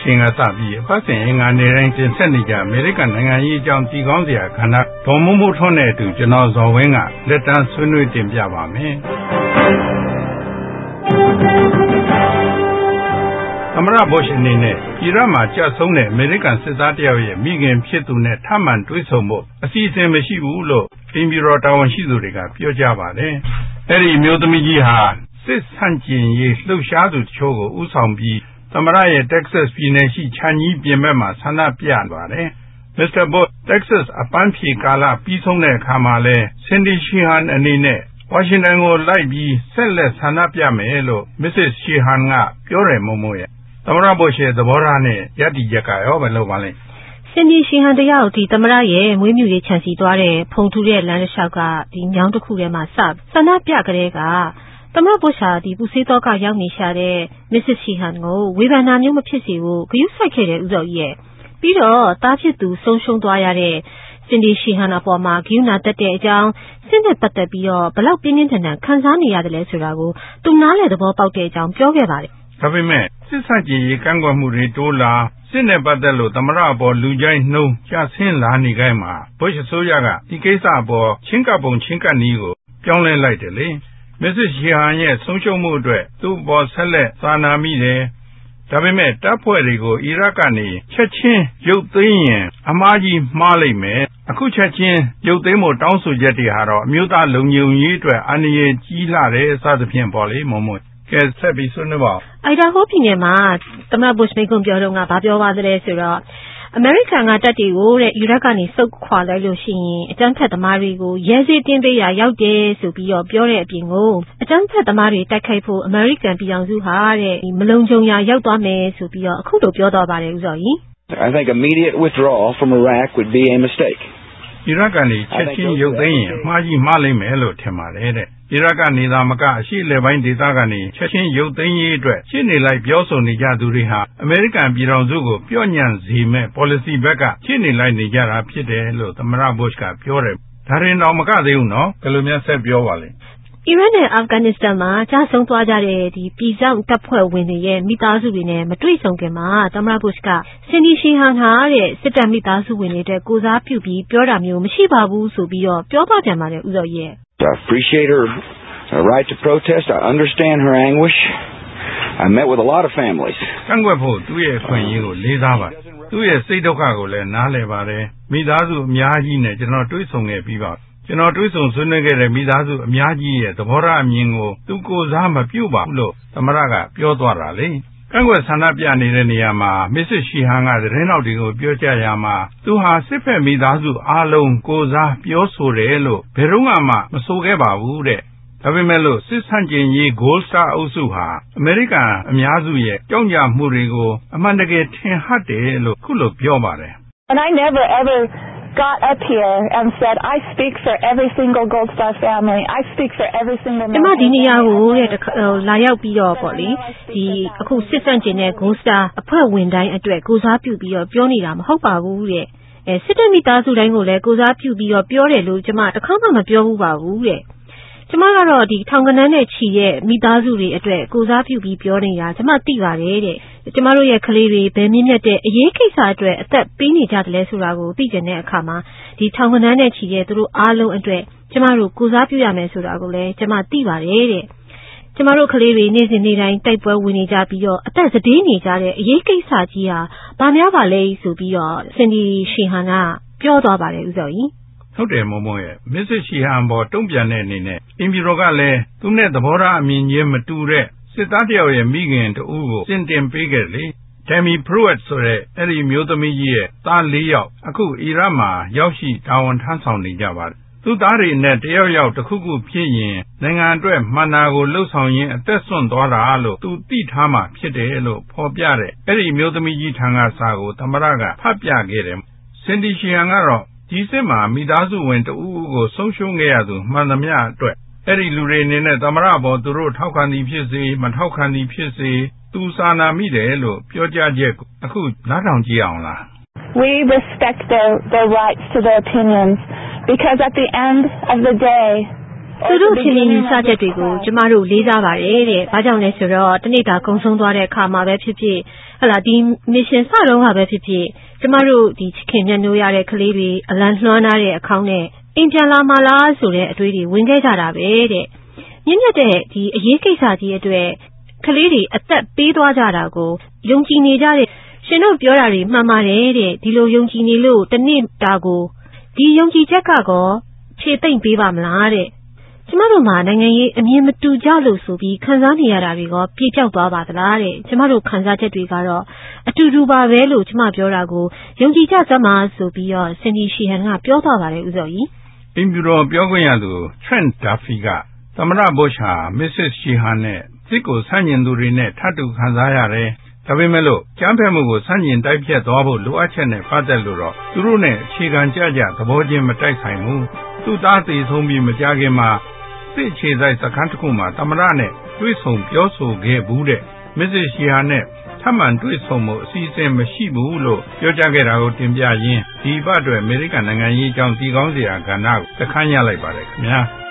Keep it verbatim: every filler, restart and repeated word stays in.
ချိန်ကစပြီးအပတ်စဉ်အင်္ဂါနေ့တိုင်းတင်ဆက်နေကြအမေရိကန်နိုင်ငံရေးအကြောင်းတည်ကောင်းစရာခန္ဓာဒေါ်မိုးမိုးထွန်းနဲ့အတူကျွန်တော်ဇော်ဝင်းကလက်တန်းဆွေးနွေးတင်ပြပါမယ်။သမ္မတဘုရှ်အနေနဲ့အီရတ်မှာကြာဆုံးတဲ့အမေရိကန်စစ်သားတယောက်ရဲ့မိခင်ဖြစ်သူနဲ့ထပ်မံတွေ့ဆုံဖို့အစီအစဉ်မရှိဘူးလို့အင်ဘီရောတာဝန်ရှိသူတွေကပြောကြပါတယ်။အဲဒီမျိုးသမီးကြီးဟာစစ်ဆန့်ကျင်ရေးလှုပ်ရှားသူတချို့ကိုဥဆောင်ပြီးသမ္မတရဲ့ Texas ပြည်နယ်ရှိခြံကြီးပြင်ဘက်မှာဆန္ဒပြပါတယ်။ မစ္စတာဘုတ် Texas အပန်းဖြေကာလပြီးဆုံးတဲ့အခါမှာလဲ Cindy Sheehan အနေနဲ့ဝါရှင်တန်ကိုလိုက်ပြီးဆက်လက်ဆန္ဒပြမယ်လို့ Missus Sheehan ကပြောတယ်မို့မို့ရဲ့သမ္မတဘုရှ်ရဲ့သဘောထားနဲ့ယက်တီချက်ကရောဘယ်လိုပါလဲ။ Cindy Sheehan တယောက်ဒီသမ္မတရဲ့မွေးမြူရေးခြံစီသွားတဲ့ဖုန်ထူတဲ့လမ်းတစ်လျှောက်ကဒီညောင်းတစ်ခုထဲမှာစဆန္ဒပြကြတဲ့ကသမ္မတဘုရှ်ဟာဒီပူဆေးတော့ကရောက်နေရှာတဲ့ Missus Sheehan ကိုဝေဖန်တာမျိုးမဖြစ်စေဘူးဂရုစိုက်ခဲ့တဲ့ဥစ္စာကြီးရဲ့ပြီးတော့တားဖြစ်သူဆုံးရှုံးသွားရတဲ့ Cindy Sheehan အပေါ်မှာဂရုဏာတက်တဲ့အကြောင်းစစ်နဲ့ပတ်သက်ပြီးတော့ဘလောက်ပြင်းပြင်းထန်ထန်ခံစားနေရတယ်လဲဆိုတာကိုသူနားလည်သဘောပေါက်တဲ့အကြောင်းပြောခဲ့ပါတယ်။ဒါပေမဲ့စစ်ဆန့်ကျင်ရေးကန့်ကွက်မှုတွေတိုးလာစစ်နဲ့ပတ်သက်လို့သမ္မတအပေါ်လူကြိုက်နှုံးကျဆင်းလာနေကြမှာဘုရှ်အစိုးရကဒီကိစ္စအပေါ်ချင်းကပ်ပုံချင်းကပ်နည်းကိုပြောင်းလဲလိုက်တယ်လေ။ Missus Sheehan ရဲ့ဆုံးရှုံးမှုအတွက်သူ့ပေါ်ဆက်လက်စာနာမိတယ်။ဒါပေမဲ့တပ်ဖွဲ့တွေကိုအီရတ်ကနေချက်ချင်းရုပ်သိမ်းရင်အမှားကြီးမှားလိမ့်မယ်။အခုချက်ချင်းရုပ်သိမ်းဖို့တောင်းဆိုချက်တွေဟာတော့အမျိုးသားလုံခြုံရေးအတွက်အန္တရာယ်ကြီးလာတယ်စသဖြင့်ပေါ့လေမုံမွန်းကဲဆက်ပြီးဆွေးနွေးပါဦး။အိုင်ဒါဟိုပြည်နယ်မှာသမ္မတဘုရှ်မိန့်ခွန်းပြောတော့ကဘာပြောပါသလဲဆိုတော့အမေရိကန်ကတပ်တွေကိုတဲ့အီရတ်ကနေစုပ်ခွာလိုက်လို့ရှိရင်အကြမ်းဖက်သမားတွေကိုရဲစေးတင်းပေးရာရောက်တယ်ဆိုပြီးတော့ပြောတဲ့အပြင်ကိုအကြမ်းဖက်သမားတွေတိုက်ခိုက်ဖို့အမေရိကန်ပြည်ထောင်စုဟာတဲ့မလုံခြုံရာရောက်သွားမယ်ဆိုပြီးတော့အခုလိုပြောတော့ပါတယ်ဦးစောကြီး I think immediate withdrawal from Iraq would be a mistake. အီရတ်ကနေချက်ချင်းရုပ်သိမ်းရင်အမှားကြီးမှားလိမ့်မယ်လို့ထင်ပါတယ်တဲ့အီရတ်ကနေသာမကအရှေ့အလယ်ပိုင်းဒေသကနေချက်ချင်းရုပ်သိမ်းရေးအတွက်ရှင်းနေလိုက်ပြောဆိုနေကြသူတွေဟာအမေရိကန်ပြည်ထောင်စုကိုပြော့ညံ့စေမဲ့ policy ဘက်ကရှင်းနေလိုက်နေကြတာဖြစ်တယ်လို့သမ္မတဘုရှ်ကပြောတယ်ဒါရင်တော့မကသေးဘူးနော်ဘယ်လိုများဆက်ပြောပါလဲအီရတ်နဲ့အာဖဂန်နစ္စတန်မှာကြာဆုံးသွားကြတဲ့ဒီပြည်စောင့်တပ်ဖွဲ့ဝင်တွေရဲ့မိသားစုတွေနဲ့မတွေ့ဆုံခင်မှာသမ္မတဘုရှ်က Cindy Sheehan ဟာတဲ့စစ်တပ်မိသားစုဝင်တွေတဲ့ကိုစားပြုပြီးပြောတာမျိုးမရှိပါဘူးဆိုပြီးတော့ပြောပါပြန်ပါတယ်ဦးစောကြီးရဲ့ I appreciate her right to protest. I understand her anguish. I met with a lot of families. ကန့်ကွက်ဖို့သူ့ရဲ့အခွင့်အရေးကိုလေးစားပါသူ့ရဲ့စိတ်ဒုက္ခကိုလည်းနားလည်ပါတယ်မိသားစုအများကြီးနဲ့ကျွန်တော်တွေ့ဆုံခဲ့ပြီးပါကျွန်တော်တွေ့ဆုံဆွေးနွေးခဲ့တဲ့မိသားစုအများကြီးရဲ့သဘောထားအမြင်ကိုသူကိုယ်စားမပြုတ်ပါဘူးလို့သမ္မတကပြောသွားတာလေကန့်ကွက်ဆန္ဒပြနေတဲ့နေရာမှာ Missus Sheehan ကသတင်းတော်တွေကိုပြောကြရမှာသူဟာစစ်ဖက်မိသားစုအားလုံးကိုယ်စားပြောဆိုတယ်လို့ဘယ်တော့မှမဆိုခဲ့ပါဘူးတဲ့ဒါပေမဲ့လို့စစ်ဆန့်ကျင်ရေး Gold Star အုပ်စုဟာအမေရိကန်အများစုရဲ့ကြောက်ကြမှုတွေကိုအမှန်တကယ်ထင်ဟပ်တယ်လို့ခုလိုပြောပါတယ် And I never ever got up here and said I speak for every single Gold Star family. I speak for every single ဒီမှာဒီနေရာကိုတဲ့လာရောက်ပြီးတော့ပေါ့လေဒီအခုစစ်ဆန့်ကျင်တဲ့ Gold Star အဖွဲ့ဝင်တိုင်းအတွက်ကိုစားပြုပြီးတော့ပြောနေတာမဟုတ်ပါဘူးတဲ့အဲစစ်တပ်မိသားစုတိုင်းကိုလည်းကိုစားပြုပြီးတော့ပြောတယ်လို့ကျွန်မတစ်ခါမှမပြောဘူးပါဘူးတဲ့ကျွန်မကတော့ဒီထောင်ကနန်းနဲ့ချီရဲ့မိသားစုတွေအတွက်ကိုစားပြုပြီးပြောနေတာကျွန်မသိပါတယ်တဲ့ကျွန်မတို့ရဲ့ကလေးတွေဘယ်မြင့်မြတ်တဲ့အရေးကိစ္စအတွက်အသက်ပေးနေကြတယ်လဲဆိုတာကိုသိကြတဲ့အခါမှာဒီထောင်ကနန်းနဲ့ချီရဲ့သူတို့အားလုံးအတွက်ကျွန်မတို့ကိုစားပြုရမယ်ဆိုတာကိုလည်းကျွန်မသိပါတယ်တဲ့ကျွန်မတို့ကလေးတွေနေ့စဉ်နေ့တိုင်းတိုက်ပွဲဝင်နေကြပြီးတော့အသက်စတေးနေကြတဲ့အရေးကိစ္စကြီးဟာဘာများပါလဲဆိုပြီးတော့ Cindy Sheehan ကပြောသွားပါတယ်ဦးစောကြီးဟုတ်တယ်မုံမုံရဲ့ Missus Sheehan ပေါ်တုံ့ပြန်တဲ့အနေနဲ့အင်ဘီရောကလည်းသူနဲ့သဘောထားအမြင်ချင်းမတူတဲ့စစ်သားတယောက်ရဲ့မိခင်တဦးကိုစင်တင်ပေးခဲ့လေ Tammy Pruitt ဆိုတဲ့အဲ့ဒီမျိုးသမီးကြီးရဲ့သားလေးယောက်အခုအီရတ်မှာရောက်ရှိတာဝန်ထမ်းဆောင်နေကြပါတယ်သူသားတွေနဲ့တယောက်ယောက်တစ်ခုခုဖြစ်ရင်နိုင်ငံအတွက်မှန်တာကိုလှုပ်ဆောင်ရင်းအသက်ဆွန့်သွားတာလို့သူသိထားမှဖြစ်တယ်လို့ဖော်ပြတဲ့အဲ့ဒီမျိုးသမီးကြီးထံကစာကိုသမ္မတကဖတ်ပြခဲ့တယ် Cindy Sheehan ကတော့ဒီစစ်မှာမိသားစုဝင်တဦးဦးကိုဆုံးရှုံးခဲ့ရသူမှန်သမျှအတွက်အဲ့ဒီလူတွေအနေနဲ့သမ္မတဘောသူတို့ထောက်ခံသည်ဖြစ်စေမထောက်ခံသည်ဖြစ်စေသူစာနာမိတယ်လို့ပြောကြားချက်အခုနားထောင်ကြည့်အောင်လား We respect their their rights to their opinions because at the end of the day သူတို့အချင်းချင်းယူဆချက်တွေကိုကျမတို့လေးစားပါတယ်တဲ့။ဘာကြောင့်လဲဆိုတော့တနေ့တာကုံဆုံးသွားတဲ့အခါမှာပဲဖြစ်ဖြစ်ဟလာဒီ mission စတော့ကပဲဖြစ်ဖြစ်ကျမတို့ဒီချခင်မြတ်နိုးရတဲ့ကလေးတွေအလံလွှမ်းထားတဲ့အခေါင်းနဲ့အိမ်ပြန်လာမှလားဆိုတဲ့အတွေးတွေဝင်ခဲ့ကြတာပဲတဲ့။မြင့်မြတ်တဲ့ဒီအရေးကိစ္စကြီးအတွက်ကလေးတွေအသက်ပေးသွားကြတာကိုယုံကြည်နေကြတဲ့ရှင်တို့ပြောတာတွေမှန်ပါတယ်တဲ့။ဒီလိုယုံကြည်နေလို့တနေ့တာကိုဒီယုံကြည်ချက်ကကောဖြည့်သိမ့်ပေးပါမလားတဲ့။ကျမတို့မှာနိုင်ငံရေးအမြင်မတူကြလို့ဆိုပြီးခံစားနေရတာတွေကပြေပြောက်သွားပါသလားတဲ့။ကျမတို့ခံစားချက်တွေကတော့အတူတူပါပဲလို့ကျမပြောတာကိုယုံကြည်ကြစမ်းပါဆိုပြီးတော့စင်ဒီရှီဟန်ကပြောသွားပါတယ်ဦးစောကြီး။အင်ပြူတော်ပြောခွင့်ရသူ Trent Duffy ကသမရဘုရှာ Missus ရှီဟန်နဲ့စစ်ကိုဆန့်ကျင်သူတွေနဲ့ထပ်တူခံစားရတယ်။ဒါပေမဲ့လို့ကြမ်းဖက်မှုကိုဆန့်ကျင်တိုက်ဖြတ်သွားဖို့လိုအပ်ချက်နဲ့ပတ်သက်လို့တော့သူတို့နဲ့အခြေခံကြကြသဘောချင်းမတိုက်ဆိုင်ဘူး။သူ့သားသေဆုံးပြီးမကြခင်မှာစစ်ခြေဆိုင်စခန်းတစ်ခုမှာသမရနဲ့တွေ့ဆုံပြောဆိုခဲ့ဘူးတဲ့။ Missus ရှီဟန်နဲ့ထပ်မံတွေ့ဆုံမှုအစီအစဉ်မရှိဘူးလို့ပြောကြားခဲ့တာကိုတင်ပြရင်းဒီဘက်အတွက်အမေရိကန်နိုင်ငံရေးအကြောင်းတည်ကောင်းစရာကဏ္ဍကိုတခန်းရလိုက်ပါတယ်ခင်ဗျာ။